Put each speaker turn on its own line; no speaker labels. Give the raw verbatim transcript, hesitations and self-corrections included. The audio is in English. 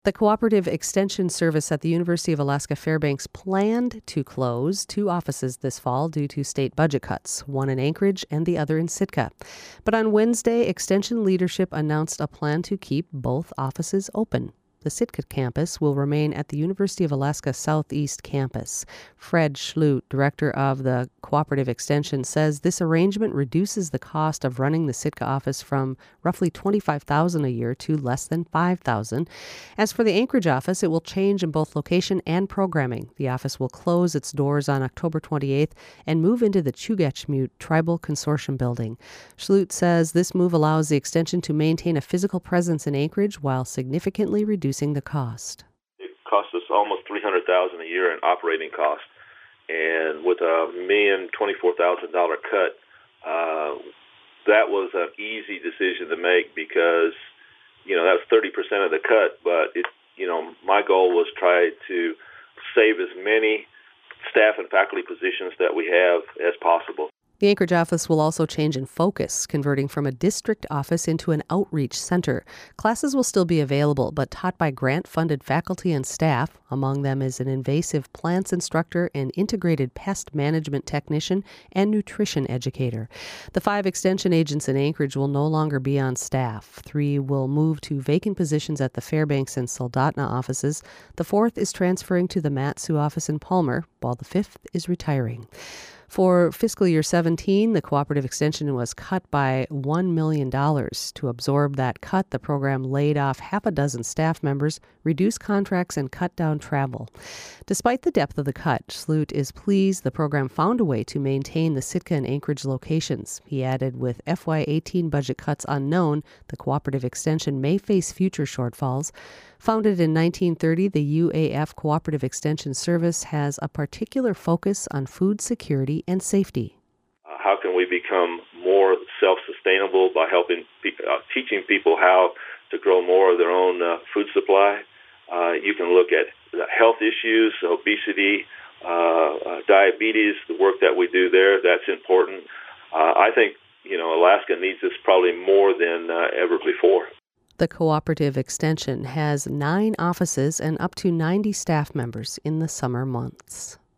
The Cooperative Extension Service at the University of Alaska Fairbanks planned to close two offices this fall due to state budget cuts, one in Anchorage and the other in Sitka. But on Wednesday, Extension leadership announced a plan to keep both offices open. The Sitka campus will remain at the University of Alaska Southeast campus. Fred Schlutt, director of the Cooperative Extension, says this arrangement reduces the cost of running the Sitka office from roughly twenty-five thousand dollars a year to less than five thousand dollars. As for the Anchorage office, it will change in both location and programming. The office will close its doors on October twenty-eighth and move into the Chugachmute Tribal Consortium building. Schlutt says this move allows the Extension to maintain a physical presence in Anchorage while significantly reducing the cost.
It costs us almost three hundred thousand dollars a year in operating costs, and with a million twenty-four thousand dollars cut, uh, that was an easy decision to make because you know that was thirty percent of the cut. But it, you know, my goal was try to save as many staff and faculty positions that we have as possible.
The Anchorage office will also change in focus, converting from a district office into an outreach center. Classes will still be available, but taught by grant-funded faculty and staff. Among them is an invasive plants instructor, an integrated pest management technician, and nutrition educator. The five extension agents in Anchorage will no longer be on staff. Three will move to vacant positions at the Fairbanks and Soldotna offices. The fourth is transferring to the Mat-Su office in Palmer, while the fifth is retiring. For fiscal year seventeen, the Cooperative Extension was cut by one million dollars. To absorb that cut, the program laid off half a dozen staff members, reduced contracts, and cut down travel. Despite the depth of the cut, Schlutt is pleased the program found a way to maintain the Sitka and Anchorage locations. He added, with F Y eighteen budget cuts unknown, the Cooperative Extension may face future shortfalls. Founded in nineteen thirty, the U A F Cooperative Extension Service has a particular focus on food security and safety.
Uh, how can we become more self-sustainable by helping, pe- uh, teaching people how to grow more of their own uh, food supply? Uh, you can look at health issues, obesity, uh, uh, diabetes, the work that we do there, that's important. Uh, I think, you know, Alaska needs this probably more than uh, ever before.
The Cooperative Extension has nine offices and up to ninety staff members in the summer months.